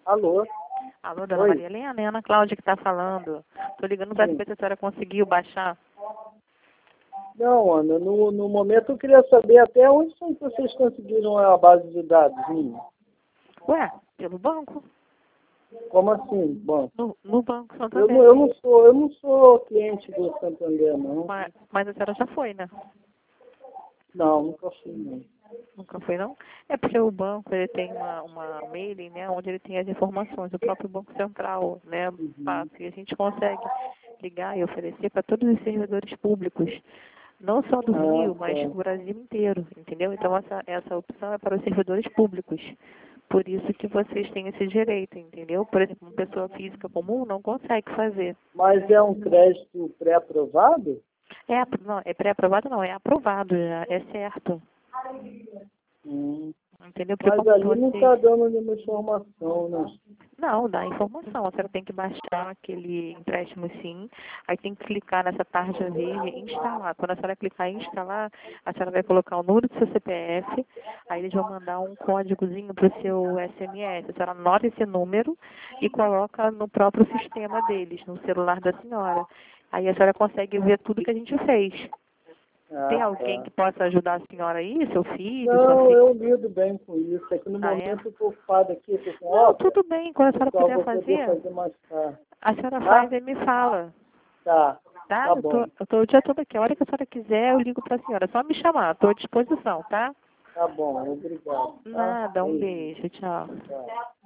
Alô? Alô, dona Oi. Maria Helena, é a Ana Cláudia que está falando. Estou ligando para Sim. saber se a senhora conseguiu baixar. Não, Ana, no momento eu queria saber até onde foi que vocês conseguiram a base de dados minha. Ué, pelo banco? Como assim? Bom, No Banco eu Santander. não, eu não sou cliente do Santander, não. Mas a senhora já foi, né? Não, nunca fui, não. Nunca foi, não? É porque o banco ele tem uma mailing, né, onde ele tem as informações, o próprio Banco Central, né, Uhum. fácil. E a gente consegue ligar e oferecer para todos os servidores públicos, não só do Ah, Rio, mas do tá. Brasil inteiro, entendeu? Então essa opção é para os servidores públicos. Por isso que vocês têm esse direito, entendeu? Por exemplo, uma pessoa física comum não consegue fazer. Mas é um crédito pré-aprovado? Não, é pré-aprovado não, é aprovado já, é certo. Hum. Entendeu? Porque Mas como ali não está vocês... dando nenhuma informação, né? Não, dá informação. A senhora tem que baixar aquele empréstimo sim. Aí tem que clicar nessa tarja verde e instalar. Quando a senhora clicar em instalar, a senhora vai colocar o número do seu CPF. Aí eles vão mandar um códigozinho para o seu SMS. A senhora anota esse número e coloca no próprio sistema deles, no celular da senhora. Aí a senhora consegue ver tudo que a gente fez. Ah, Tem alguém tá. que possa ajudar a senhora aí? Seu filho, sua Não, filha? eu lido bem com isso. É que no Ah, é? momento eu estou ocupado aqui, estou com Não, obra, tudo bem. Quando a eu senhora só puder vou poder fazer, fazer mais tarde. a senhora Tá? faz e me fala, Tá. tá? Tá Eu bom. tô o dia todo aqui. A hora que a senhora quiser, eu ligo pra senhora. É só me chamar. Estou à disposição, tá? Tá bom. Obrigado. Tá? Nada. Um Beijo. beijo. Tchau. Tchau.